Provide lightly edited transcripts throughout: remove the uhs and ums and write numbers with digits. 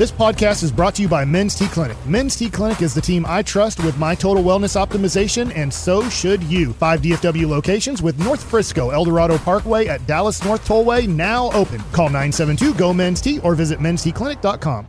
This podcast is brought to you by Men's T Clinic. Men's T Clinic is the team I trust with my total wellness optimization, and so should you. 5 DFW locations with North Frisco, Eldorado Parkway at Dallas North Tollway now open. Call 972-GO-MEN'S-T or visit mensteclinic.com.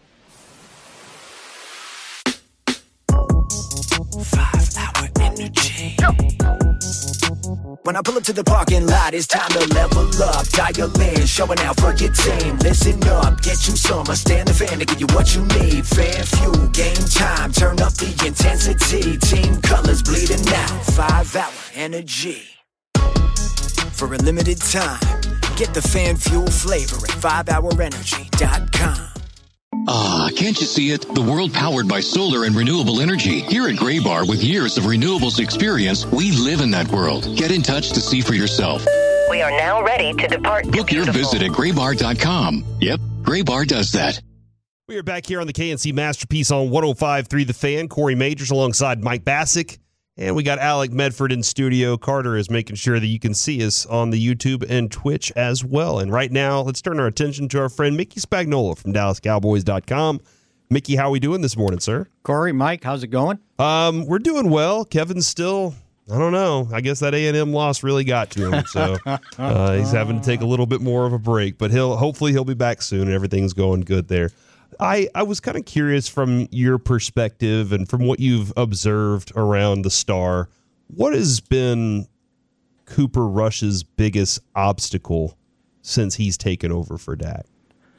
5-hour energy. When I pull up to the parking lot, it's time to level up. Dial in, showing out for your team. Listen up, get you some. I stand the fan to give you what you need. Fan fuel, game time, turn up the intensity. Team colors bleeding out. 5-hour energy. For a limited time, get the fan fuel flavor at 5hourenergy.com. Ah, can't you see it? The world powered by solar and renewable energy. Here at Gray Bar, with years of renewables experience, we live in that world. Get in touch to see for yourself. We are now ready to depart. Book your visit at graybar.com. Yep, Gray Bar does that. We are back here on the KNC Masterpiece on 105.3 The Fan. Corey Majors alongside Mike Bassick. And we got Alec Medford in studio. Carter is making sure that you can see us on the YouTube and Twitch as well. And right now, let's turn our attention to our friend Mickey Spagnola from DallasCowboys.com. Mickey, how are we doing this morning, sir? Corey, Mike, how's it going? We're doing well. Kevin's still, I don't know. I guess that A&M loss really got to him. So he's having to take a little bit more of a break. But hopefully he'll be back soon and everything's going good there. I was kind of curious from your perspective and from what you've observed around the Star, what has been Cooper Rush's biggest obstacle since he's taken over for Dak?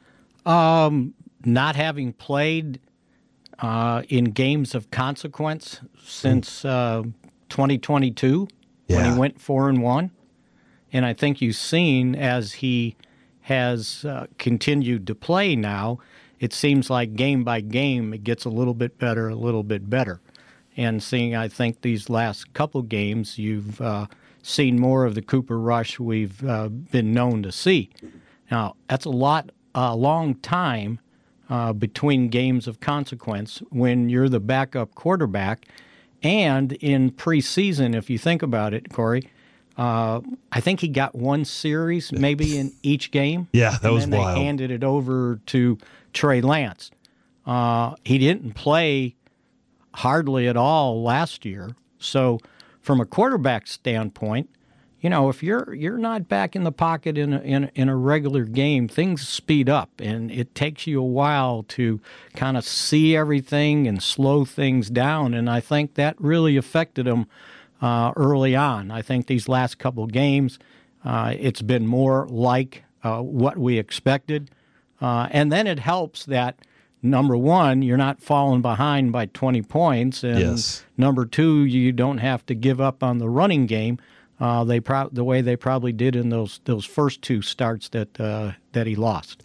Not having played in games of consequence since 2022 when he went 4-1. And I think you've seen as he has continued to play now, it seems like game by game it gets a little bit better. And seeing, I think, these last couple games, you've seen more of the Cooper Rush we've been known to see. Now, that's a long time between games of consequence when you're the backup quarterback. And in preseason, if you think about it, Corey, I think he got one series maybe in each game. Yeah, that was and then wild. They handed it over to Trey Lance. He didn't play hardly at all last year. So from a quarterback standpoint, you know, if you're not back in the pocket in a regular game, things speed up, and it takes you a while to kind of see everything and slow things down. And I think that really affected him early on. I think these last couple games, it's been more like what we expected. And then it helps that, number one, you're not falling behind by 20 points. And number two, you don't have to give up on the running game the way they probably did in those first two starts that he lost.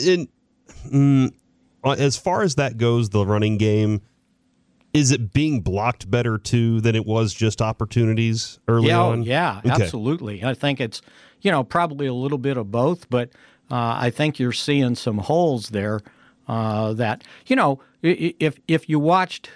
As far as that goes, the running game, is it being blocked better, too, than it was just opportunities early on? Yeah, okay. Absolutely. I think it's, probably a little bit of both, but I think you're seeing some holes there that, if you watched,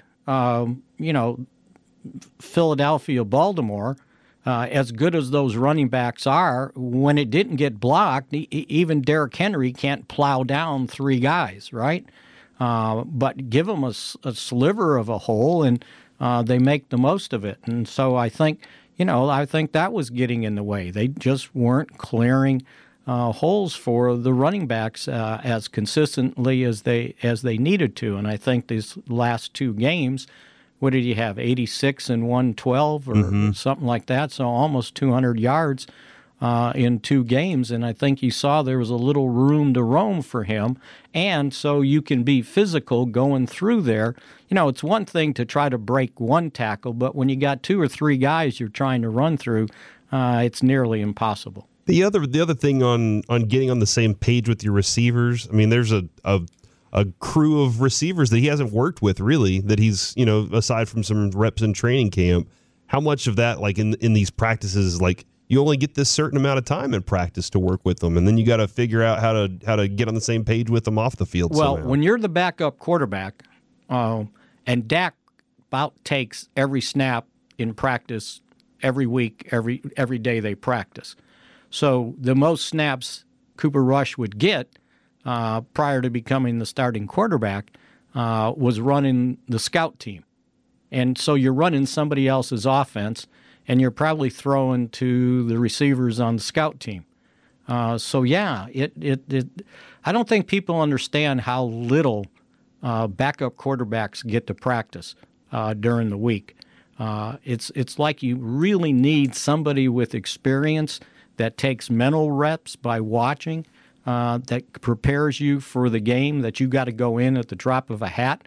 Philadelphia, Baltimore, as good as those running backs are, when it didn't get blocked, even Derrick Henry can't plow down three guys, right? But give them a sliver of a hole, and they make the most of it. And so I think, that was getting in the way. They just weren't clearing holes for the running backs as consistently as they needed to. And I think these last two games, what did you have, 86 and 112 or something like that? So almost 200 yards in two games. And I think you saw there was a little room to roam for him. And so you can be physical going through there. It's one thing to try to break one tackle, but when you got two or three guys you're trying to run through, it's nearly impossible. The other thing on getting on the same page with your receivers, I mean, there's a crew of receivers that he hasn't worked with, really, that he's, aside from some reps in training camp. How much of that, like in these practices, like you only get this certain amount of time in practice to work with them, and then you got to figure out how to get on the same page with them off the field. Well, somehow. When you're the backup quarterback, and Dak about takes every snap in practice every week, every day they practice. So the most snaps Cooper Rush would get prior to becoming the starting quarterback, was running the scout team. And so you're running somebody else's offense, and you're probably throwing to the receivers on the scout team. So yeah, I don't think people understand how little backup quarterbacks get to practice during the week. It's like you really need somebody with experience that takes mental reps by watching, that prepares you for the game that you got to go in at the drop of a hat,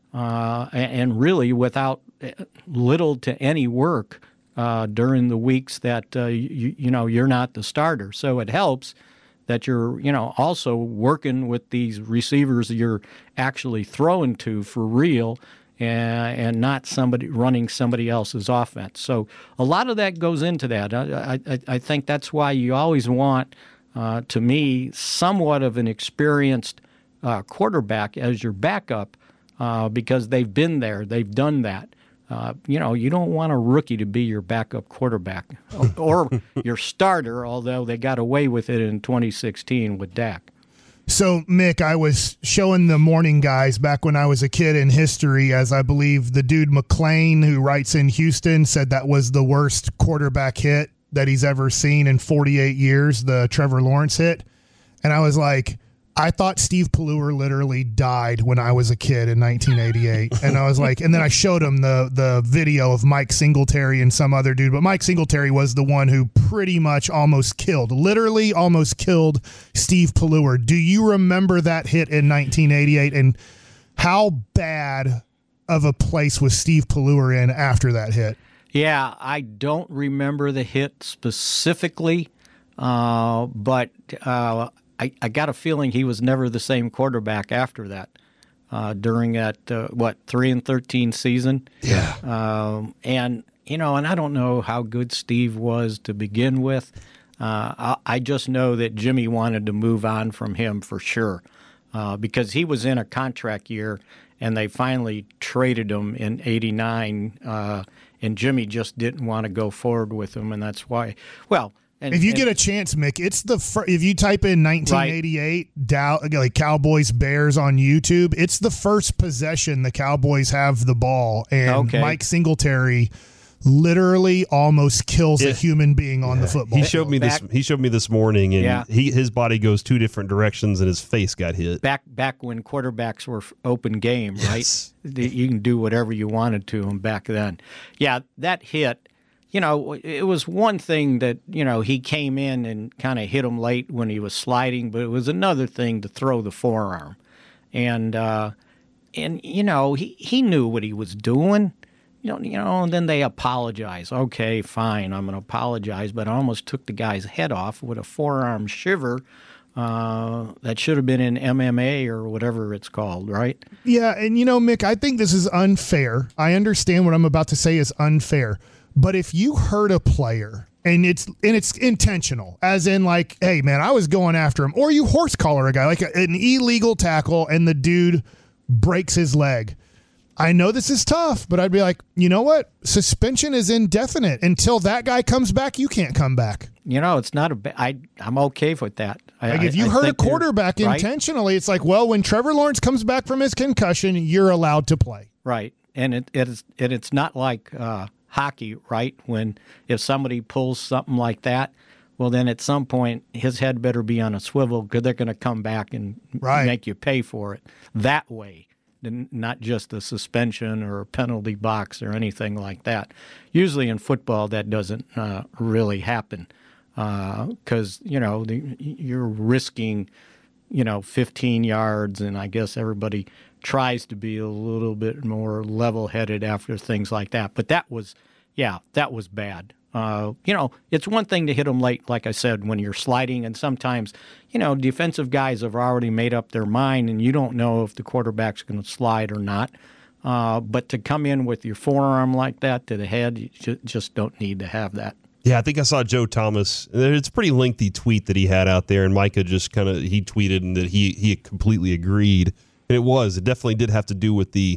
and really without little to any work during the weeks that you're not the starter. So it helps that you're also working with these receivers you're actually throwing to for real, and not somebody running somebody else's offense. So a lot of that goes into that. I think that's why you always want, to me, somewhat of an experienced quarterback as your backup, because they've been there, they've done that. You don't want a rookie to be your backup quarterback or your starter, although they got away with it in 2016 with Dak. So, Mick, I was showing the morning guys back when I was a kid in history, as I believe the dude McLean, who writes in Houston, said that was the worst quarterback hit that he's ever seen in 48 years, the Trevor Lawrence hit. And I was like, I thought Steve Pelleur literally died when I was a kid in 1988. And I was like, and then I showed him the video of Mike Singletary and some other dude. But Mike Singletary was the one who pretty much literally almost killed Steve Pelleur. Do you remember that hit in 1988? And how bad of a place was Steve Pelleur in after that hit? Yeah, I don't remember the hit specifically, but I got a feeling he was never the same quarterback after that, during that, 3-13 season. Yeah. And I don't know how good Steve was to begin with. I just know that Jimmy wanted to move on from him for sure, because he was in a contract year, and they finally traded him in '89, and Jimmy just didn't want to go forward with him, and that's why. Well. If you get a chance, Mick, it's if you type in 1988 like Cowboys Bears on YouTube, it's the first possession the Cowboys have the ball, and Mike Singletary literally almost kills a human being on the football. He showed me this morning, and his body goes two different directions, and his face got hit. Back when quarterbacks were open game, right? Yes. You can do whatever you wanted to him back then. Yeah, that hit. It was one thing that, he came in and kind of hit him late when he was sliding, but it was another thing to throw the forearm. And he knew what he was doing, and then they apologize. Okay, fine, I'm going to apologize, but I almost took the guy's head off with a forearm shiver that should have been in MMA or whatever it's called, right? Yeah, and Mick, I think this is unfair. I understand what I'm about to say is unfair. But if you hurt a player and it's intentional, as in like, hey man, I was going after him, or you horse collar a guy like an illegal tackle and the dude breaks his leg. I know this is tough, but I'd be like, you know what? Suspension is indefinite until that guy comes back. You can't come back. It's not I'm okay with that. If you hurt a quarterback intentionally, it's like, well, when Trevor Lawrence comes back from his concussion, you're allowed to play. Right, and it's not like hockey, right? If somebody pulls something like that, well, then at some point his head better be on a swivel, because they're going to come back and make you pay for it that way, not just a suspension or a penalty box or anything like that. Usually in football that doesn't really happen, because you're risking 15 yards, and I guess everybody tries to be a little bit more level-headed after things like that. But that was bad. It's one thing to hit them late, like I said, when you're sliding, and sometimes, defensive guys have already made up their mind, and you don't know if the quarterback's going to slide or not. But to come in with your forearm like that to the head, you just don't need to have that. Yeah, I think I saw Joe Thomas. It's a pretty lengthy tweet that he had out there, and Micah just he tweeted and that he completely agreed. And it definitely did have to do with the,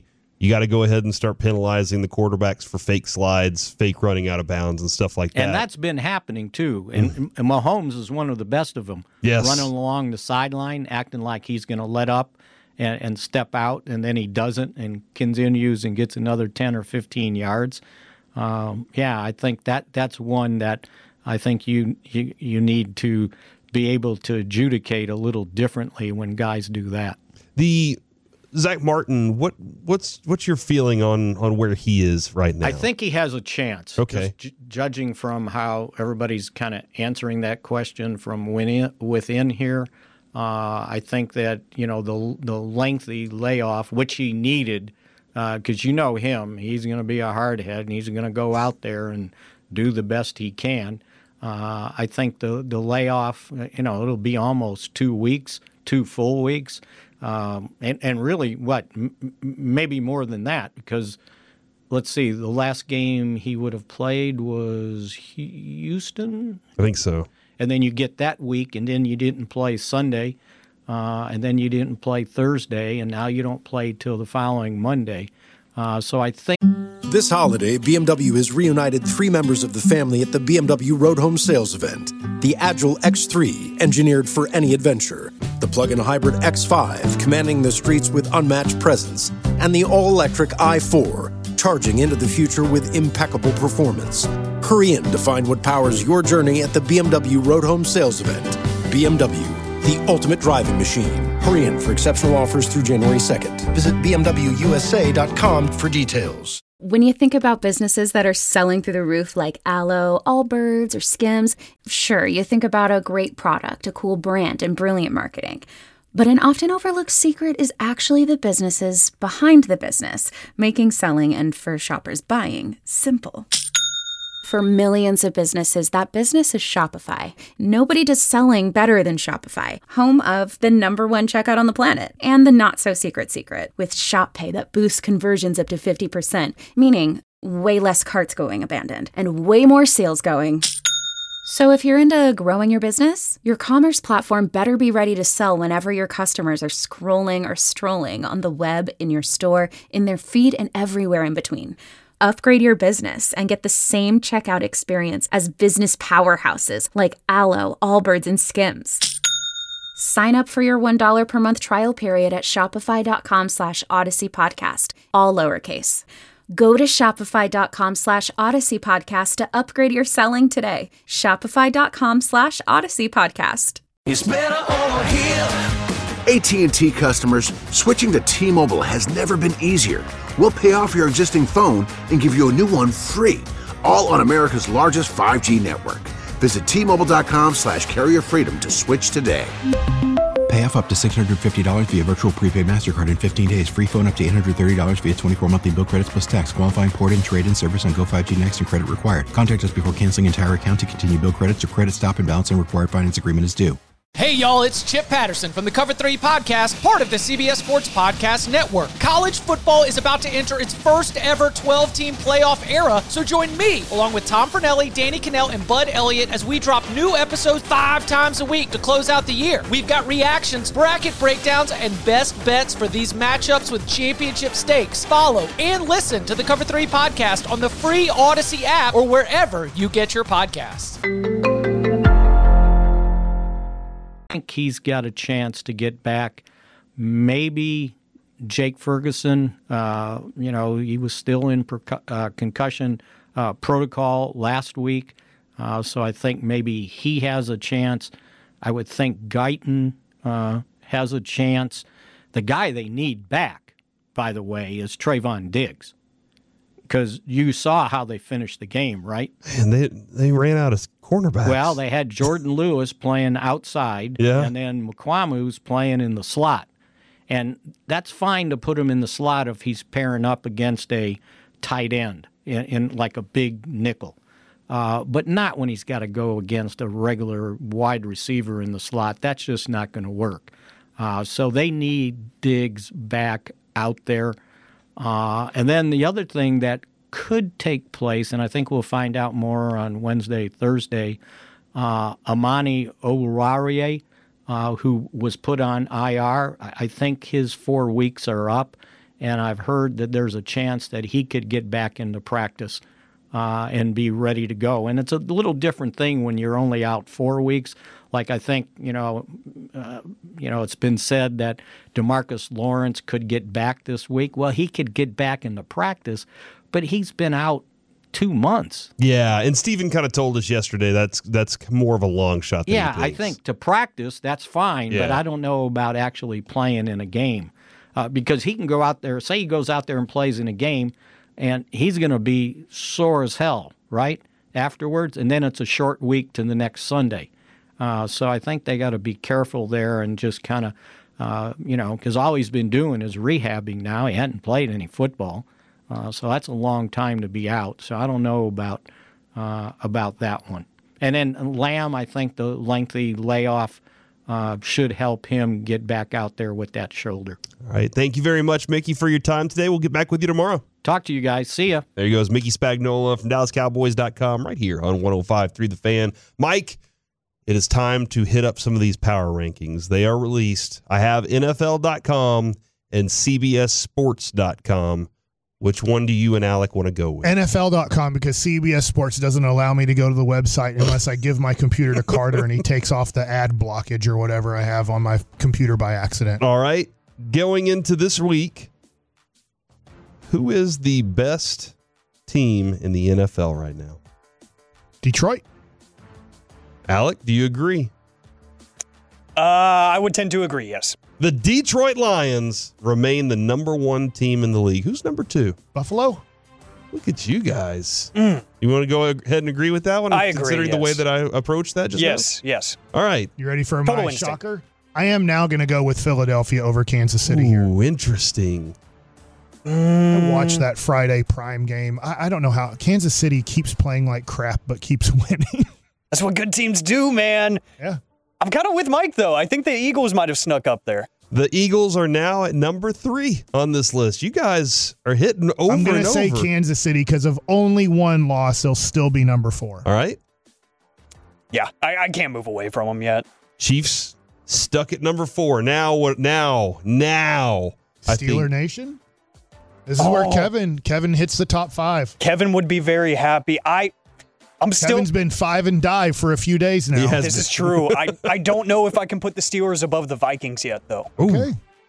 you got to go ahead and start penalizing the quarterbacks for fake slides, fake running out of bounds, and stuff like that. And that's been happening, too. And Mahomes is one of the best of them. Yes. Running along the sideline, acting like he's going to let up and step out, and then he doesn't and continues and gets another 10 or 15 yards. I think that's one that I think you need to be able to adjudicate a little differently when guys do that. The Zach Martin, what's your feeling on where he is right now? I think he has a chance. Okay. Just judging from how everybody's kind of answering that question from within here, I think that the lengthy layoff, which he needed, because you know him, he's going to be a hardhead and he's going to go out there and do the best he can. I think the layoff, it'll be almost 2 weeks, 2 full weeks. And really, maybe more than that, because let's see, the last game he would have played was Houston. I think so. And then you get that week, and then you didn't play Sunday, and then you didn't play Thursday, and now you don't play till the following Monday. So I think this holiday, BMW has reunited 3 members of the family at the BMW Road Home Sales Event. The Agile X3, engineered for any adventure. The plug-in hybrid X5, commanding the streets with unmatched presence. And the all-electric i4, charging into the future with impeccable performance. Hurry in to find what powers your journey at the BMW Road Home Sales Event. BMW, the ultimate driving machine. Hurry in for exceptional offers through January 2nd. Visit BMWUSA.com for details. When you think about businesses that are selling through the roof like Aloe, Allbirds, or Skims, sure, you think about a great product, a cool brand, and brilliant marketing. But an often overlooked secret is actually the businesses behind the business, making selling and for shoppers buying simple. For millions of businesses, that business is Shopify. Nobody does selling better than Shopify, home of the #1 checkout on the planet, and the not-so-secret secret, with Shop Pay that boosts conversions up to 50%, meaning way less carts going abandoned, and way more sales going. So if you're into growing your business, your commerce platform better be ready to sell whenever your customers are scrolling or strolling on the web, in your store, in their feed, and everywhere in between. Upgrade your business and get the same checkout experience as business powerhouses like Aloe, Allbirds, and Skims. Sign up for your $1 per month trial period at shopify.com/Odyssey Podcast, all lowercase. Go to shopify.com /Odyssey Podcast to upgrade your selling today. Shopify.com/Odyssey Podcast. It's better over here. AT&T customers, switching to T-Mobile has never been easier. We'll pay off your existing phone and give you a new one free, all on America's largest 5G network. Visit T-Mobile.com/carrier freedom to switch today. Pay off up to $650 via virtual prepaid MasterCard in 15 days. Free phone up to $830 via 24 monthly bill credits plus tax. Qualifying port and trade-in service on Go 5G Next and credit required. Contact us before canceling entire account to continue bill credits or credit stop and balance and required finance agreement is due. Hey y'all, it's Chip Patterson from the Cover 3 Podcast, part of the CBS Sports Podcast Network. College football is about to enter its first ever 12-team playoff era, so join me, along with Tom Fornelli, Danny Cannell, and Bud Elliott, as we drop new episodes 5 times a week to close out the year. We've got reactions, bracket breakdowns, and best bets for these matchups with championship stakes. Follow and listen to the Cover 3 Podcast on the free Odyssey app or wherever you get your podcasts. I think he's got a chance to get back. Maybe Jake Ferguson, he was still in concussion protocol last week, so I think maybe he has a chance. I would think Guyton has a chance. The guy they need back, by the way, is Trayvon Diggs, because you saw how they finished the game, right? And they ran out of cornerbacks. Well, they had Jordan Lewis playing outside, and then Mukwamu's playing in the slot. And that's fine to put him in the slot if he's pairing up against a tight end in like a big nickel. But not when he's got to go against a regular wide receiver in the slot. That's just not going to work. So they need Diggs back out there. And then the other thing that could take place, and I think we'll find out more on Wednesday, Thursday, Amani Oruwariye, who was put on IR, I think his 4 weeks are up, and I've heard that there's a chance that he could get back into practice and be ready to go. And it's a little different thing when you're only out 4 weeks. Like I think, it's been said that DeMarcus Lawrence could get back this week. Well, he could get back into practice, but he's been out 2 months. Yeah, and Steven kind of told us yesterday that's more of a long shot than he thinks. I think to practice, that's fine, but I don't know about actually playing in a game because he can go out there, say he goes out there and plays in a game, and he's going to be sore as hell, right, afterwards, and then it's a short week to the next Sunday. So I think they got to be careful there and just kind of, because all he's been doing is rehabbing now. He hadn't played any football. So that's a long time to be out. So I don't know about that one. And then Lamb, I think the lengthy layoff should help him get back out there with that shoulder. All right. Thank you very much, Mickey, for your time today. We'll get back with you tomorrow. Talk to you guys. See ya. There he goes, Mickey Spagnola from DallasCowboys.com right here on 105.3 The Fan. Mike, it is time to hit up some of these power rankings. They are released. I have NFL.com and CBSSports.com. Which one do you and Alec want to go with? NFL.com, because CBS Sports doesn't allow me to go to the website unless I give my computer to Carter and he takes off the ad blockage or whatever I have on my computer by accident. All right. Going into this week, who is the best team in the NFL right now? Detroit. Alec, do you agree? I would tend to agree, yes. The Detroit Lions remain the number one team in the league. Who's number two? Buffalo. Look at you guys. You want to go ahead and agree with that one? I agree, considering the way that I approached that just now? Yes. All right. You ready for my shocker? I am now going to go with Philadelphia over Kansas City here. Ooh, interesting. I watched that Friday prime game. I don't know how Kansas City keeps playing like crap but keeps winning. That's what good teams do, man. Yeah. I'm kind of with Mike, though. I think the Eagles might have snuck up there. The Eagles are now at number 3 on this list. You guys are hitting over I'm going and to say over. Kansas City because of only one loss, they'll still be number 4. All right. Yeah, I can't move away from them yet. Chiefs stuck at number 4. Now what? Now. Steeler Nation? This is where Kevin hits the top 5. Kevin would be very happy. Kevin's been 5 and dive for a few days now. This is true. I don't know if I can put the Steelers above the Vikings yet, though. Okay.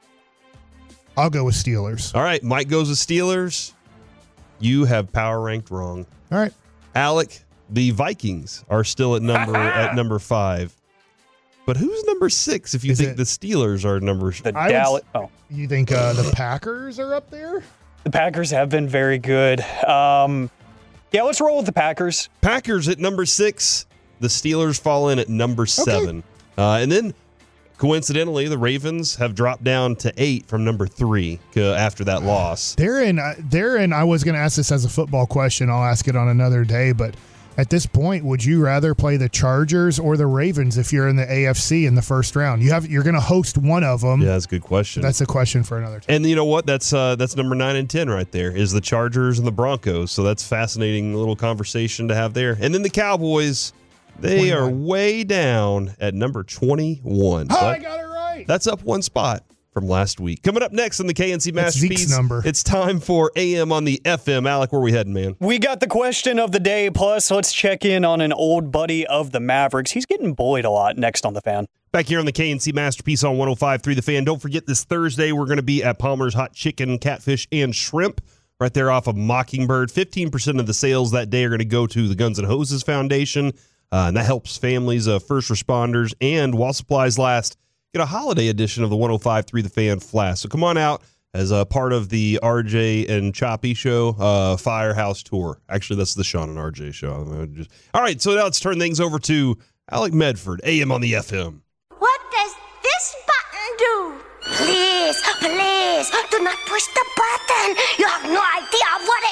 I'll go with Steelers. All right. Mike goes with Steelers. You have power ranked wrong. All right. Alec, the Vikings are still at number 5. But who's number 6 if you think the Steelers are number... You think the Packers are up there? The Packers have been very good. Yeah, let's roll with the Packers. Packers at number 6. The Steelers fall in at number 7. And then, coincidentally, the Ravens have dropped down to 8 from number 3 after that loss. They're in. I was going to ask this as a football question. I'll ask it on another day. But at this point, would you rather play the Chargers or the Ravens if you're in the AFC in the first round? You're going to host one of them. Yeah, that's a good question. That's a question for another time. And you know what? That's number 9 and 10 right there is the Chargers and the Broncos. So that's fascinating little conversation to have there. And then the Cowboys, they 21. Are way down at number 21. I got it right. That's up 1 spot from last week. Coming up next on the KNC Masterpiece, Zeke's number. It's time for AM on the FM. Alec, where we heading, man? We got the question of the day, plus let's check in on an old buddy of the Mavericks. He's getting bullied a lot next on The Fan. Back here on the KNC Masterpiece on 105.3 The Fan. Don't forget this Thursday, we're going to be at Palmer's Hot Chicken, Catfish, and Shrimp right there off of Mockingbird. 15% of the sales that day are going to go to the Guns N' Hoses Foundation, and that helps families of first responders. And while supplies last, get a holiday edition of the 105.3 The Fan Flash. So come on out as a part of the RJ and Choppy show, Firehouse Tour. Actually, that's the Sean and RJ show. All right, so now let's turn things over to Alec Medford, AM on the FM. What does this button do? Please, do not push the button. You have no idea what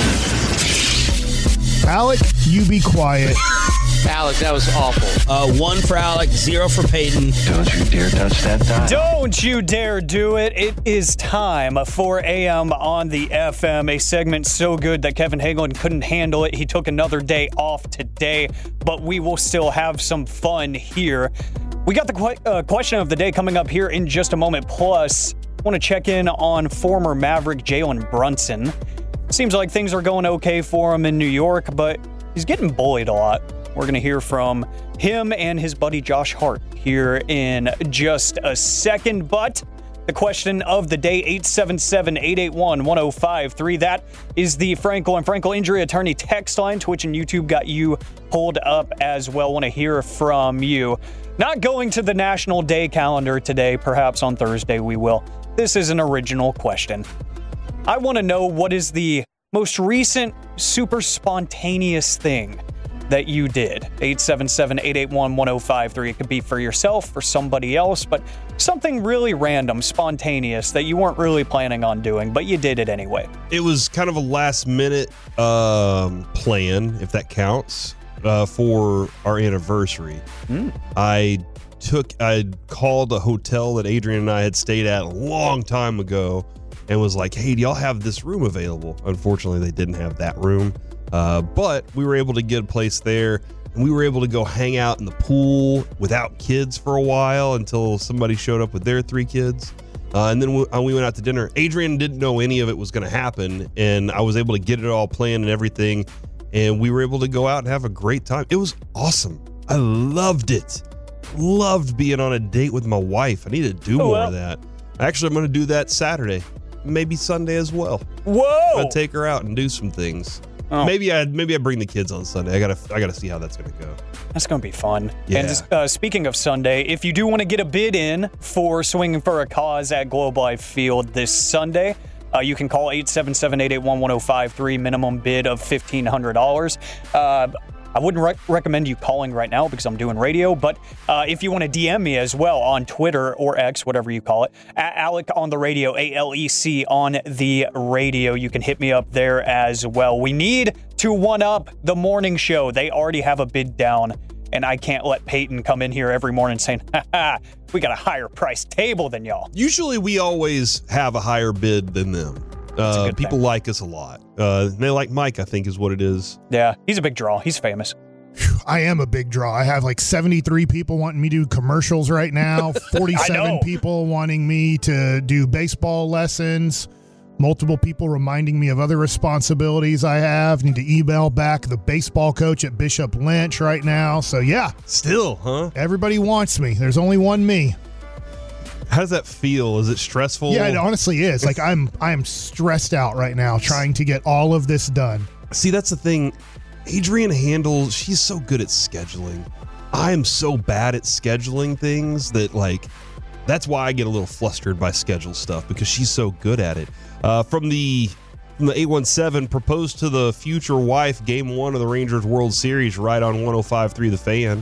it... Alec, you be quiet. Alec, that was awful. 1 for Alec, 0 for Peyton. Don't you dare touch that dime. Don't you dare do it. It is time for AM on the FM, a segment so good that Kevin Hagelin couldn't handle it. He took another day off today, but we will still have some fun here. We got the question of the day coming up here in just a moment. Plus, Want to check in on former Maverick Jalen Brunson. Seems like things are going okay for him in New York, but he's getting bullied a lot. We're going to hear from him and his buddy Josh Hart here in just a second. But the question of the day, 877-881-1053. That is the Frankel and Frankel Injury Attorney text line. Twitch and YouTube got you pulled up as well. Want to hear from you. Not going to the National Day calendar today. Perhaps on Thursday we will. This is an original question. I want to know what is the most recent super spontaneous thing that you did. 877-881-1053. It could be for yourself, for somebody else, but something really random, spontaneous that you weren't really planning on doing, but you did it anyway. It was kind of a last minute plan, if that counts, for our anniversary. I called a hotel that Adrian and I had stayed at a long time ago and was like, hey, do y'all have this room available? Unfortunately, they didn't have that room. But we were able to get a place there, and we were able to go hang out in the pool without kids for a while until somebody showed up with their 3 kids. And then we went out to dinner. Adrian didn't know any of it was going to happen, and I was able to get it all planned and everything, and we were able to go out and have a great time. It was awesome. I loved it. Loved being on a date with my wife. I need to do more of that. Actually, I'm going to do that Saturday, maybe Sunday as well. Whoa! I'll take her out and do some things. Oh. Maybe I bring the kids on Sunday. I gotta see how that's gonna go. That's gonna be fun. Yeah. And speaking of Sunday, if you do want to get a bid in for Swinging for a Cause at Globe Life Field this Sunday, you can call 877-881-1053. Minimum bid of $1,500. I wouldn't recommend you calling right now because I'm doing radio, but if you want to DM me as well on Twitter or X, whatever you call it, at Alec on the radio, ALEC on the radio, you can hit me up there as well. We need to one-up the morning show. They already have a bid down, and I can't let Peyton come in here every morning saying, we got a higher price table than y'all. Usually we always have a higher bid than them. People like us a lot. They like Mike, I think is what it is. Yeah, he's a big draw. He's famous. I am a big draw. I have like 73 people wanting me to do commercials right now, 47 people wanting me to do baseball lessons, multiple people reminding me of other responsibilities I have. Need to email back the baseball coach at Bishop Lynch right now. So yeah. Still, huh? Everybody wants me. There's only one me. How does that feel? Is it stressful? Yeah, it honestly is. Like I am stressed out right now trying to get all of this done. See, that's the thing. Adrian handles, she's so good at scheduling. I am so bad at scheduling things that that's why I get a little flustered by schedule stuff because she's so good at it. From the 817, proposed to the future wife, game 1 of the Rangers World Series, right on 105.3 The Fan.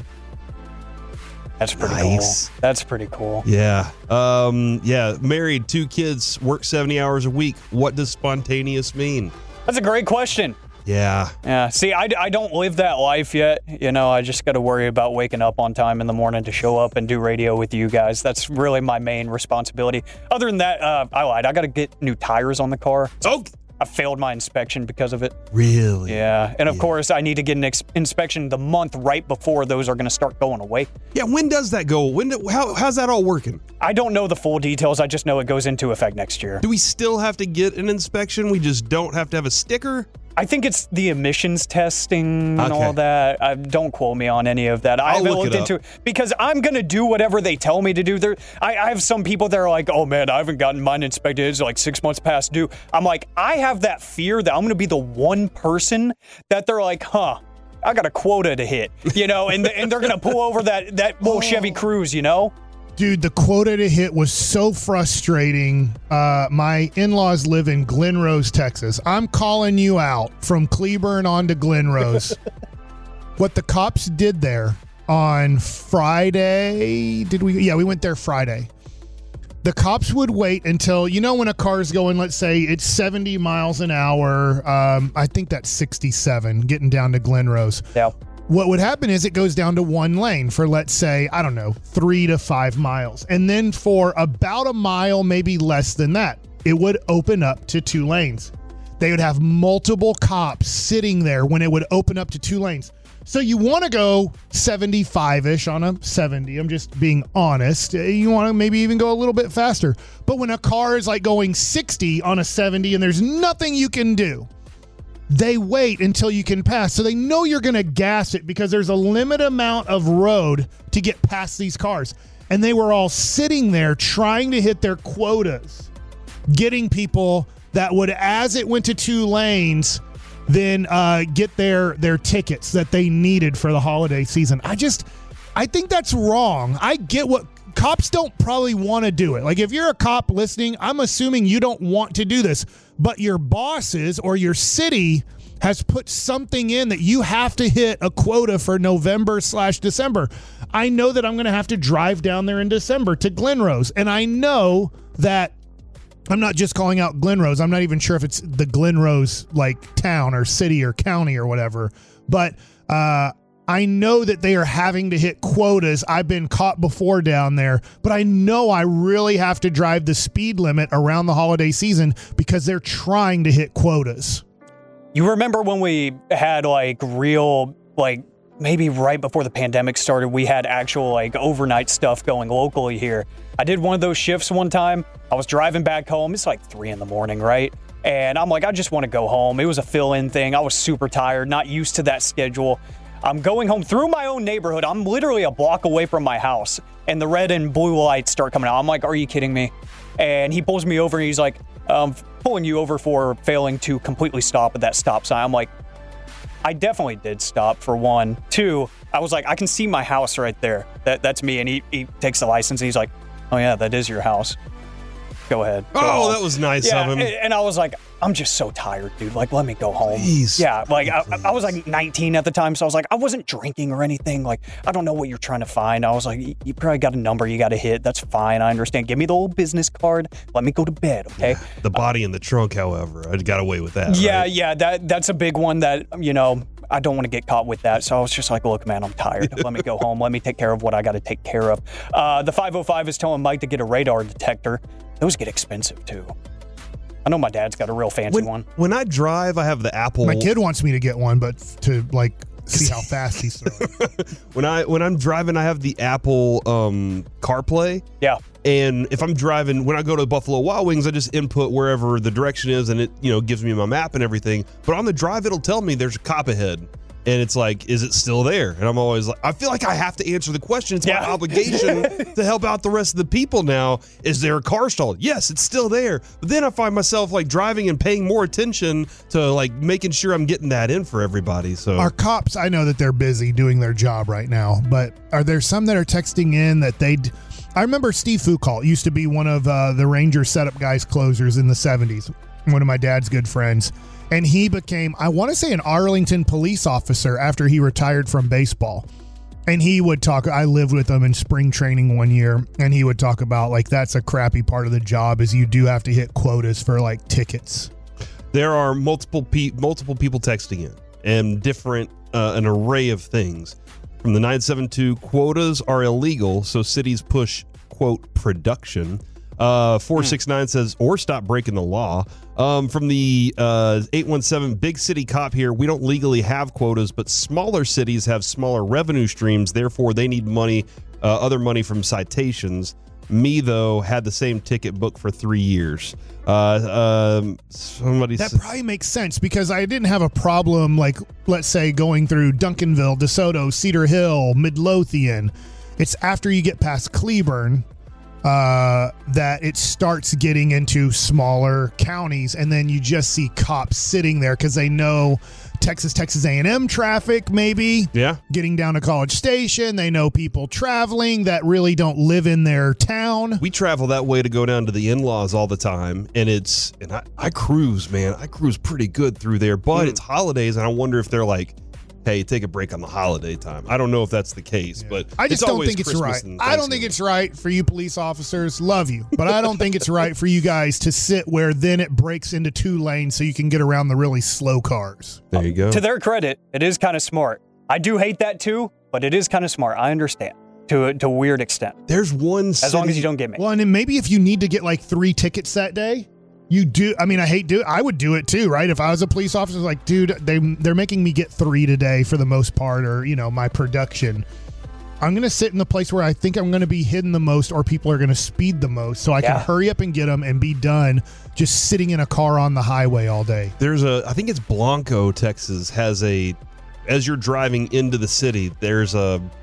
That's pretty cool. That's pretty cool. Yeah. Married, 2 kids, work 70 hours a week. What does spontaneous mean? That's a great question. Yeah. Yeah. See, I don't live that life yet. You know, I just got to worry about waking up on time in the morning to show up and do radio with you guys. That's really my main responsibility. Other than that, I lied. I got to get new tires on the car. Oh. I failed my inspection because of it. Really? Yeah. And of course, I need to get an inspection the month right before those are going to start going away. Yeah. When does that go? How's that all working? I don't know the full details. I just know it goes into effect next year. Do we still have to get an inspection? We just don't have to have a sticker? I think it's the emissions testing and all that. Don't quote me on any of that. I haven't looked into it because I'm going to do whatever they tell me to do. I have some people that are like, oh man, I haven't gotten mine inspected. It's like 6 months past due. I'm like, I have that fear that I'm going to be the one person that they're like, I got a quota to hit, you know, and they're going to pull over that old Chevy Cruze, you know? Dude, the quota to hit was so frustrating. My in-laws live in Glen Rose, Texas. I'm calling you out from Cleburne on to Glen Rose. What the cops did there on Friday, we went there Friday. The cops would wait until, you know, when a car's going, let's say it's 70 miles an hour. I think that's 67 getting down to Glen Rose. Yeah. What would happen is it goes down to one lane for, let's say, 3 to 5 miles. And then for about a mile, maybe less than that, it would open up to 2 lanes. They would have multiple cops sitting there when it would open up to 2 lanes. So you want to go 75-ish on a 70. I'm just being honest. You want to maybe even go a little bit faster. But when a car is like going 60 on a 70 and there's nothing you can do, they wait until you can pass. So they know you're going to gas it because there's a limited amount of road to get past these cars. And they were all sitting there trying to hit their quotas, getting people that would, as it went to 2 lanes, then get their tickets that they needed for the holiday season. I think that's wrong. I get what cops don't probably want to do it. Like if you're a cop listening, I'm assuming you don't want to do this, but your bosses or your city has put something in that you have to hit a quota for November/December. I know that I'm going to have to drive down there in December to Glenrose, and I know that I'm not just calling out Glenrose. I'm not even sure if it's the Glenrose like town or city or county or whatever. But I know that they are having to hit quotas. I've been caught before down there, but I know I really have to drive the speed limit around the holiday season because they're trying to hit quotas. You remember when we had like real, like maybe right before the pandemic started, we had actual like overnight stuff going locally here. I did one of those shifts one time. I was driving back home. It's like 3 a.m, right? And I'm like, I just want to go home. It was a fill-in thing. I was super tired, not used to that schedule. I'm going home through my own neighborhood. I'm literally a block away from my house, and the red and blue lights start coming out. I'm like, are you kidding me? And he pulls me over, and he's like, pulling you over for failing to completely stop at that stop sign. I'm like, I definitely did stop, for one. 2, I was like, I can see my house right there. That's me. And he takes the license, and he's like, oh, yeah, that is your house. Go ahead. Go home. That was nice of him. And I was like, I'm just so tired, dude. Like, let me go home. Please. Yeah, like, I was like 19 at the time, so I was like, I wasn't drinking or anything. Like, I don't know what you're trying to find. I was like, you probably got a number you got to hit. That's fine. I understand. Give me the old business card. Let me go to bed, okay? The body in the trunk, however, I got away with that. Yeah, right? yeah, that's a big one that, I don't want to get caught with that. So I was just like, look, man, I'm tired. Let me go home. Let me take care of what I got to take care of. The 505 is telling Mike to get a radar detector. Those get expensive, too. I know my dad's got a real fancy one. When I drive, I have the Apple. My kid wants me to get one, but to like see how fast he's throwing. When I'm driving, I have the Apple CarPlay. Yeah. And if I'm driving, when I go to Buffalo Wild Wings, I just input wherever the direction is, and it gives me my map and everything. But on the drive, it'll tell me there's a cop ahead. And it's like, is it still there? And I'm always like, I feel like I have to answer the question. It's my obligation to help out the rest of the people now. Is there a car stalled? Yes, it's still there. But then I find myself like driving and paying more attention to like making sure I'm getting that in for everybody. So our cops, I know that they're busy doing their job right now, but are there some that are texting in that I remember Steve Foucault used to be one of the Ranger setup guys closers in the 70s, one of my dad's good friends. And he became, I want to say, an Arlington police officer after he retired from baseball. And he would talk, I lived with him in spring training one year, and he would talk about, like, that's a crappy part of the job is you do have to hit quotas for, like, tickets. There are multiple people texting in and different, an array of things. From the 972, quotas are illegal, so cities push, quote, production. 469 says, or stop breaking the law. From the 817, big city cop here. We don't legally have quotas, but smaller cities have smaller revenue streams. Therefore, they need money, other money from citations. Me, though, had the same ticket book for 3 years. That probably makes sense because I didn't have a problem, like, let's say, going through Duncanville, DeSoto, Cedar Hill, Midlothian. It's after you get past Cleburne that it starts getting into smaller counties, and then you just see cops sitting there because they know Texas A&M traffic, maybe. Yeah. Getting down to College Station. They know people traveling that really don't live in their town. We travel that way to go down to the in-laws all the time, and I cruise, man. I cruise pretty good through there, but it's holidays, and I wonder if they're like, hey, take a break on the holiday time. I don't know if that's the case, but I just don't think it's Christmas right. I don't think it's right for you police officers. Love you, but I don't think it's right for you guys to sit where then it breaks into 2 lanes so you can get around the really slow cars. There you go. To their credit, it is kind of smart. I do hate that too, but it is kind of smart. I understand to a weird extent. There's one as long as you don't get me. Well, and then maybe if you need to get like 3 tickets that day, You do. I mean, I would do it too, right? If I was a police officer, like, dude, they're making me get 3 today for the most part, or, my production. I'm going to sit in the place where I think I'm going to be hidden the most, or people are going to speed the most, so I can hurry up and get them and be done just sitting in a car on the highway all day. I think it's Blanco, Texas, has as you're driving into the city, there's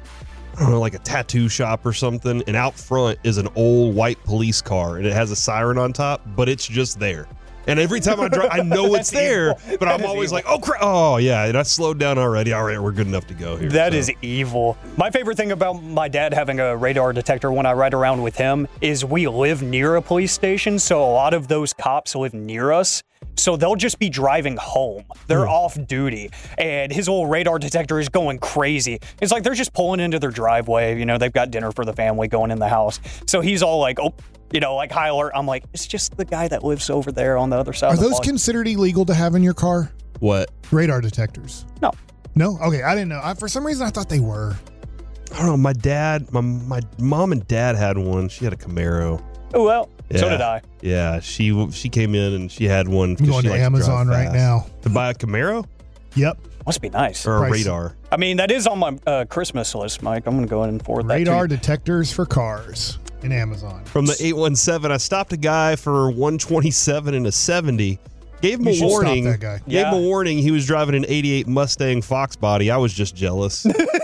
I don't know, like a tattoo shop or something, and out front is an old white police car, and it has a siren on top, but it's just there. And every time I drive, I know it's there, but I'm always like, oh, crap. Oh, yeah, and I slowed down already. All right, we're good enough to go here. That is evil. My favorite thing about my dad having a radar detector when I ride around with him is we live near a police station, so a lot of those cops live near us. So they'll just be driving home. They're off duty. And his old radar detector is going crazy. It's like they're just pulling into their driveway. They've got dinner for the family going in the house. So he's all like, like high alert. I'm like, it's just the guy that lives over there on the other side of the block. Are those considered illegal to have in your car? What? Radar detectors. No. No? Okay, I didn't know. For some reason, I thought they were. I don't know. My dad, my mom and dad had one. She had a Camaro. Oh, well. So did I. Yeah, she came in and she had one. I'm going to Amazon right now. To buy a Camaro? Yep. Must be nice. Or a radar. I mean, that is on my Christmas list, Mike. I'm going to go ahead and forward that to you. Radar detectors for cars in Amazon. From the 817, I stopped a guy for 127 and a 70. Gave him a warning. Stop that guy. Gave him a warning. He was driving an 88 Mustang Fox body. I was just jealous.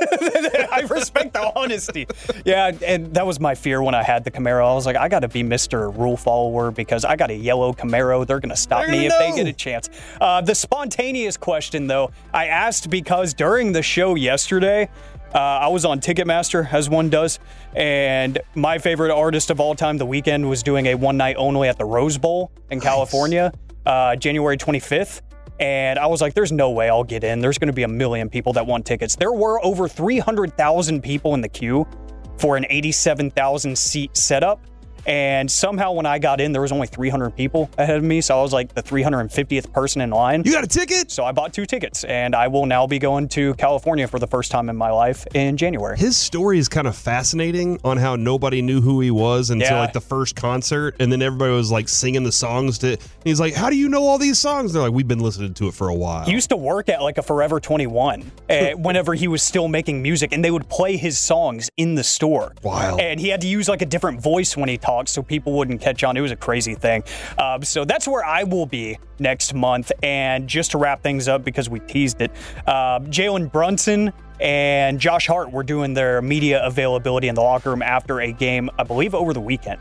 I respect the honesty. Yeah, and that was my fear when I had the Camaro. I was like, I got to be Mr. Rule Follower because I got a yellow Camaro. They're going to stop me if they get a chance. The spontaneous question, though, I asked because during the show yesterday, I was on Ticketmaster, as one does, and my favorite artist of all time, The Weeknd, was doing a one night only at the Rose Bowl in California, January 25th. And I was like, there's no way I'll get in. There's going to be a million people that want tickets. There were over 300,000 people in the queue for an 87,000 seat setup. And somehow when I got in, there was only 300 people ahead of me. So I was like the 350th person in line. You got a ticket? So I bought 2 tickets. And I will now be going to California for the first time in my life in January. His story is kind of fascinating on how nobody knew who he was until like the first concert. And then everybody was like singing the songs to. He's like, how do you know all these songs? They're like, we've been listening to it for a while. He used to work at like a Forever 21 whenever he was still making music. And they would play his songs in the store. Wild. And he had to use like a different voice when he talked so people wouldn't catch on. It was a crazy thing. So that's where I will be next month. And just to wrap things up, because we teased it, Jalen Brunson and Josh Hart were doing their media availability in the locker room after a game, I believe, over the weekend.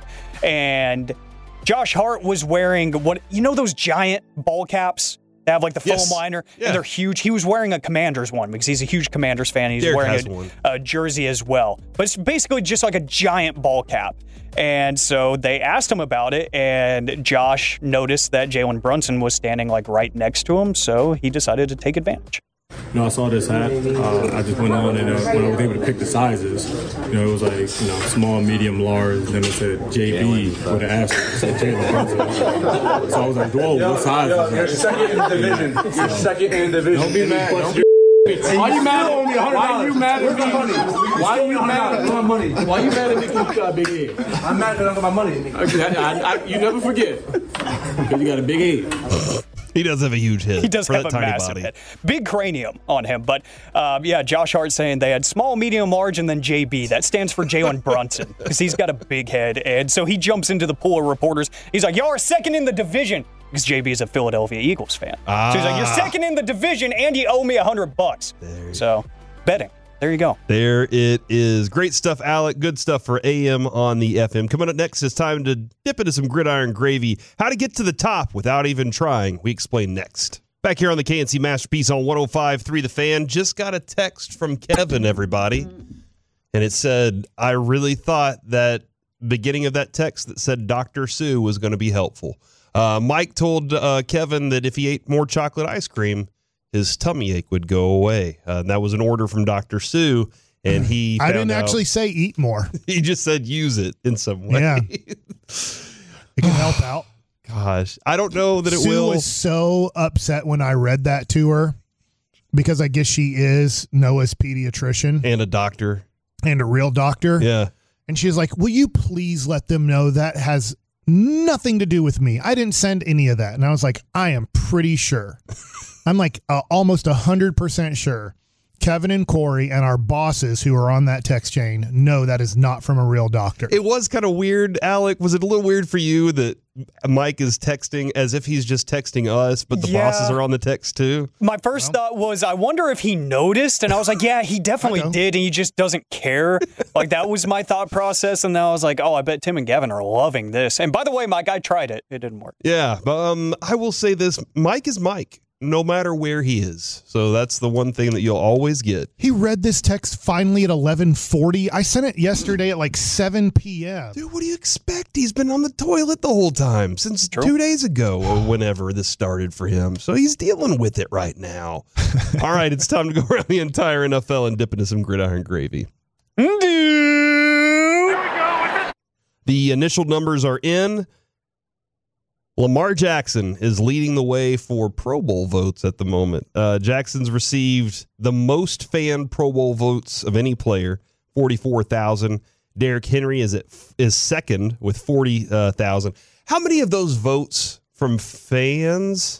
And Josh Hart was wearing those giant ball caps? They have like the foam liner, and they're huge. He was wearing a Commanders one because he's a huge Commanders fan. He's wearing a jersey as well. But it's basically just like a giant ball cap. And so they asked him about it, and Josh noticed that Jalen Brunson was standing like right next to him, so he decided to take advantage. I saw this hat. I just went on, and when I was able to pick the sizes, it was like, small, medium, large. Then it said JB with an asterisk. It said Jalen Brunson. So I was like, whoa, what size is that? You're second in the division. You're second in the division. Don't be mad. Why you mad at me? Why are you mad at me? Why are you mad at my money? Why you mad at me because you got a big head? I'm mad because I got my money. You never forget. Because you got a big head. He does have a huge head. He does have a massive head. Big cranium on him. But, Josh Hart saying they had small, medium, large, and then JB. That stands for Jalen Brunson because he's got a big head. And so he jumps into the pool of reporters. He's like, y'all are second in the division. Because JB is a Philadelphia Eagles fan. So he's like, you're second in the division, and you owe me $100. So, betting. There you go. There it is. Great stuff, Alec. Good stuff for AM on the FM. Coming up next, it's time to dip into some gridiron gravy. How to get to the top without even trying. We explain next. Back here on the KNC Masterpiece on 105.3 The Fan. Just got a text from Kevin, everybody. And it said, I really thought that beginning of that text that said Dr. Sue was going to be helpful. Mike told Kevin that if he ate more chocolate ice cream, his tummy ache would go away. That was an order from Dr. Sue, and he I didn't actually say eat more. He just said use it in some way. Yeah. It can help out. Gosh, I don't know that it Sue will. Was so upset when I read that to her because I guess she is Noah's pediatrician. And a doctor. And a real doctor. Yeah. And she was like, will you please let them know that has nothing to do with me. I didn't send any of that. And I was like, I am pretty sure. I'm like almost 100% sure Kevin and Corey and our bosses who are on that text chain know that is not from a real doctor. It was kind of weird, Alec. Was it a little weird for you that Mike is texting as if he's just texting us, but the bosses are on the text too? My first thought was, I wonder if he noticed. And I was like, yeah, he definitely did. And he just doesn't care. Like, that was my thought process. And then I was like, oh, I bet Tim and Gavin are loving this. And by the way, Mike, I tried it. It didn't work. Yeah. But I will say this. Mike is Mike, no matter where he is. So that's the one thing that you'll always get. He read this text finally at 11:40. I sent it yesterday at like 7 p.m. Dude, what do you expect? He's been on the toilet the whole time since 2 days ago or whenever this started for him. So he's dealing with it right now. All right, it's time to go around the entire NFL and dip into some gridiron gravy. The initial numbers are in. Lamar Jackson is leading the way for Pro Bowl votes at the moment. Jackson's received the most fan Pro Bowl votes of any player, 44,000. Derrick Henry is second with 40,000. How many of those votes from fans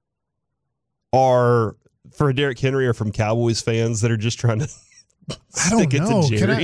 are for Derrick Henry or from Cowboys fans that are just trying to stick it to Jerry?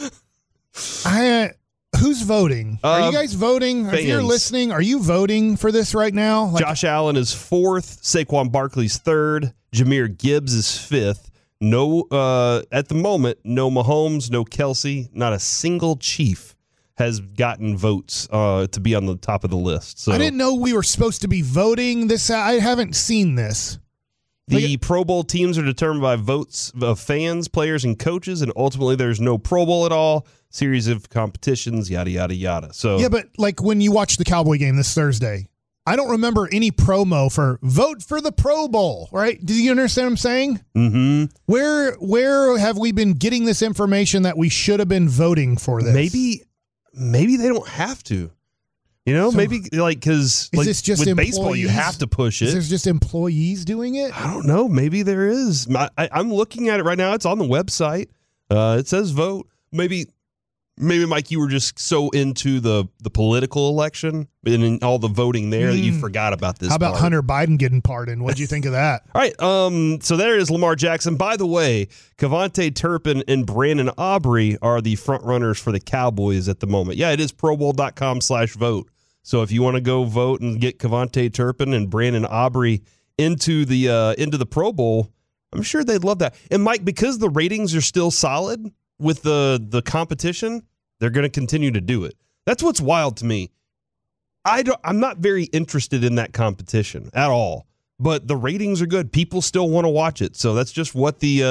Who's voting? Are you guys voting? Fans. If you're listening, are you voting for this right now? Like, Josh Allen is fourth. Saquon Barkley's third. Jahmyr Gibbs is fifth. No, at the moment, no Mahomes, no Kelsey, not a single Chief has gotten votes to be on the top of the list. So I didn't know we were supposed to be voting this. I haven't seen this. The Pro Bowl teams are determined by votes of fans, players, and coaches, and ultimately there's no Pro Bowl at all. Series of competitions, yada, yada, yada. So yeah, but like when you watch the Cowboy game this Thursday, I don't remember any promo for vote for the Pro Bowl, right? Do you understand what I'm saying? Mm-hmm. Where have we been getting this information that we should have been voting for this? Maybe they don't have to. You know, so maybe because like, this just with baseball, you have to push it. Is there just employees doing it? I don't know. Maybe there is. I'm looking at it right now. It's on the website. It says vote. Maybe, Mike, you were just so into the political election and in all the voting there that you forgot about this. How about part. Hunter Biden getting pardoned? What'd you think of that? All right. So there is Lamar Jackson. By the way, Kevontae Turpin and Brandon Aubrey are the front runners for the Cowboys at the moment. Yeah, it is probowl.com/vote. So if you want to go vote and get Kevontae Turpin and Brandon Aubrey into the Pro Bowl, I'm sure they'd love that. And Mike, because the ratings are still solid with the competition, they're going to continue to do it. That's what's wild to me. I'm not very interested in that competition at all, but the ratings are good. People still want to watch it. So that's just what the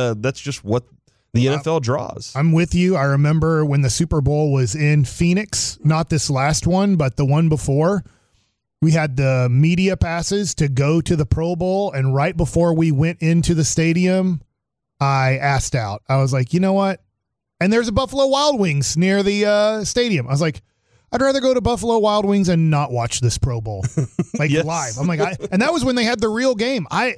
NFL draws. I'm with you. I remember when the Super Bowl was in Phoenix, not this last one, but the one before. We had the media passes to go to the Pro Bowl, and right before we went into the stadium, I asked out. I was like, you know what? And there's a Buffalo Wild Wings near the stadium. I was like, I'd rather go to Buffalo Wild Wings and not watch this Pro Bowl, like live. I'm like, and that was when they had the real game. I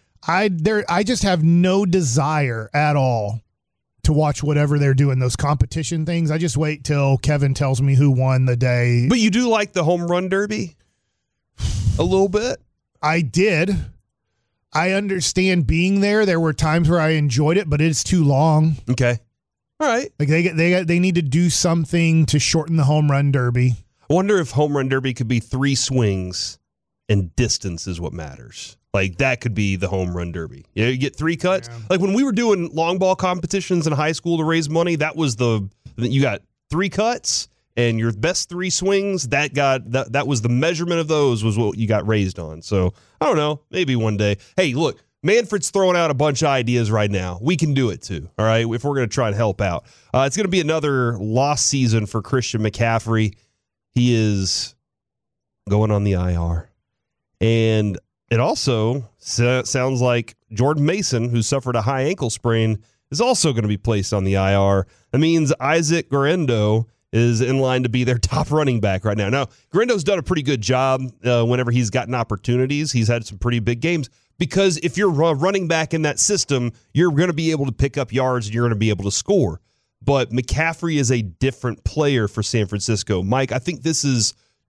just have no desire at all to watch whatever they're doing, those competition things. I just wait till Kevin tells me who won the day. But you do like the home run derby a little bit? I did. I understand being there. There were times where I enjoyed it, but it's too long. Okay. All right. Like they need to do something to shorten the home run derby. I wonder if home run derby could be 3 swings and distance is what matters. Like that could be the home run derby. You get 3 cuts. Yeah. Like when we were doing long ball competitions in high school to raise money, that was you got 3 cuts and your best 3 swings, that was the measurement of those was what you got raised on. So I don't know, maybe one day. Hey, look, Manfred's throwing out a bunch of ideas right now. We can do it too, all right, if we're going to try and help out. It's going to be another lost season for Christian McCaffrey. He is going on the IR. And it also sounds like Jordan Mason, who suffered a high ankle sprain, is also going to be placed on the IR. That means Isaac Guerendo is in line to be their top running back right now. Now, Guerendo's done a pretty good job whenever he's gotten opportunities. He's had some pretty big games because if you're running back in that system, you're going to be able to pick up yards and you're going to be able to score. But McCaffrey is a different player for San Francisco. Mike, I think this is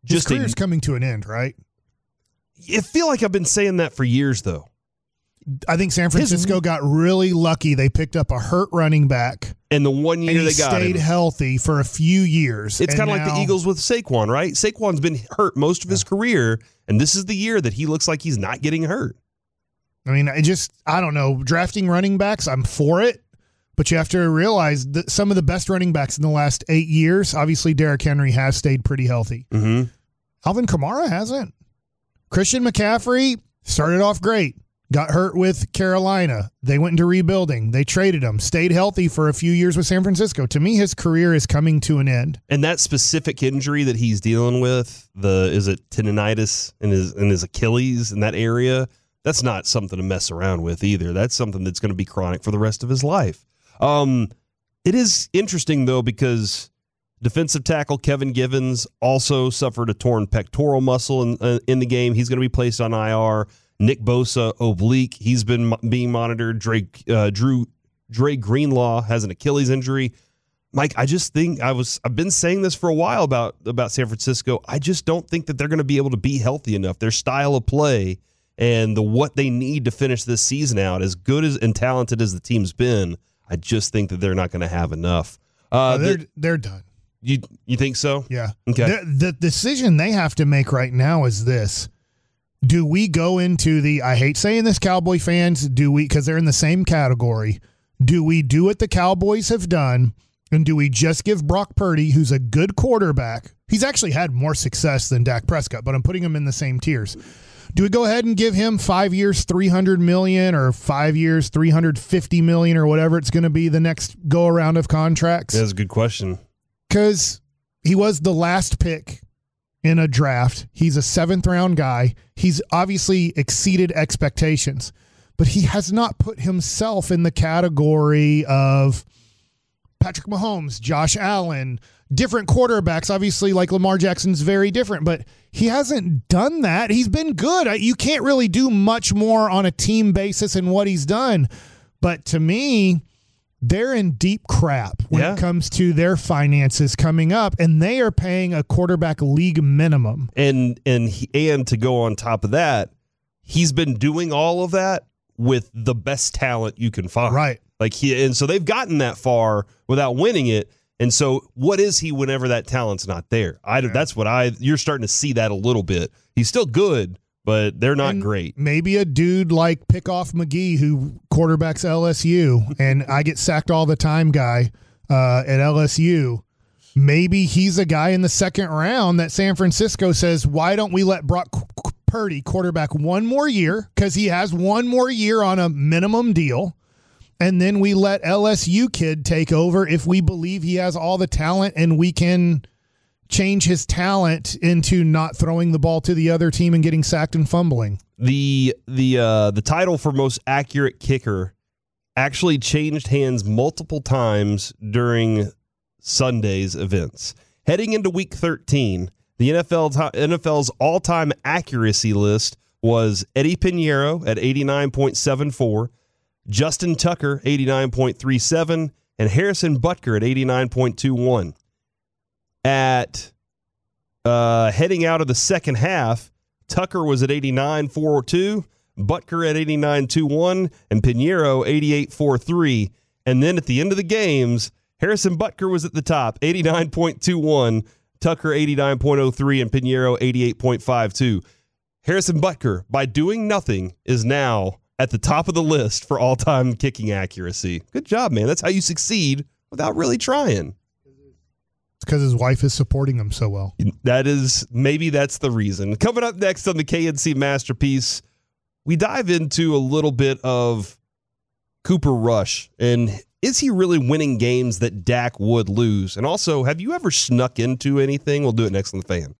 His career's coming to an end, right? I feel like I've been saying that for years, though. I think San Francisco got really lucky. They picked up a hurt running back. And the 1 year they got stayed him. healthy for a few years. It's kind of like the Eagles with Saquon, right? Saquon's been hurt most of his career, and this is the year that he looks like he's not getting hurt. I mean, I don't know. Drafting running backs, I'm for it. But you have to realize that some of the best running backs in the last 8 years, obviously Derrick Henry has stayed pretty healthy. Mm-hmm. Alvin Kamara hasn't. Christian McCaffrey started off great. Got hurt with Carolina. They went into rebuilding. They traded him. Stayed healthy for a few years with San Francisco. To me, his career is coming to an end. And that specific injury that he's dealing with, is it tendonitis in his Achilles in that area? That's not something to mess around with either. That's something that's going to be chronic for the rest of his life. It is interesting, though, because defensive tackle Kevin Givens also suffered a torn pectoral muscle in the game. He's going to be placed on IR. Nick Bosa, oblique. He's been being monitored. Dre Greenlaw has an Achilles injury. Mike, I just think I've been saying this for a while about San Francisco. I just don't think that they're going to be able to be healthy enough. Their style of play and what they need to finish this season out, as good and talented as the team's been, I just think that they're not going to have enough. They're done. You think so? Yeah. Okay. The decision they have to make right now is this. Do we go into I hate saying this, Cowboy fans, because they're in the same category. Do we do what the Cowboys have done, and do we just give Brock Purdy, who's a good quarterback, he's actually had more success than Dak Prescott, but I'm putting him in the same tiers. Do we go ahead and give him 5 years, $300 million, or 5 years, $350 million, or whatever it's going to be the next go-around of contracts? That's a good question. Because he was the last pick in a draft. He's a 7th-round guy. He's obviously exceeded expectations, but he has not put himself in the category of Patrick Mahomes, Josh Allen, different quarterbacks. Obviously, like Lamar Jackson's very different, but he hasn't done that. He's been good. You can't really do much more on a team basis in what he's done. But to me, they're in deep crap when it comes to their finances coming up, and they are paying a quarterback league minimum. And to go on top of that, he's been doing all of that with the best talent you can find. Right. And so they've gotten that far without winning it. And so what is he whenever that talent's not there? You're starting to see that a little bit. He's still good, but they're not great. Maybe a dude like Pickoff McGee, who quarterbacks LSU, and I get sacked all the time guy at LSU. Maybe he's a guy in the second round that San Francisco says, why don't we let Brock Purdy quarterback one more year, because he has one more year on a minimum deal, and then we let LSU kid take over if we believe he has all the talent and we can change his talent into not throwing the ball to the other team and getting sacked and fumbling. The title for most accurate kicker actually changed hands multiple times during Sunday's events. Heading into Week 13, the NFL's all-time accuracy list was Eddie Pinheiro at 89.74, Justin Tucker 89.37, and Harrison Butker at 89.21. At heading out of the second half, Tucker was at 89.42, Butker at 89.21, and Pinheiro 88.43. And then at the end of the games, Harrison Butker was at the top, 89.21, Tucker 89.03, and Pinheiro 88.52. Harrison Butker, by doing nothing, is now at the top of the list for all-time kicking accuracy. Good job, man. That's how you succeed without really trying. It's because his wife is supporting him so well. Maybe that's the reason. Coming up next on the KNC Masterpiece, we dive into a little bit of Cooper Rush, and is he really winning games that Dak would lose? And also, have you ever snuck into anything? We'll do it next on The Fan.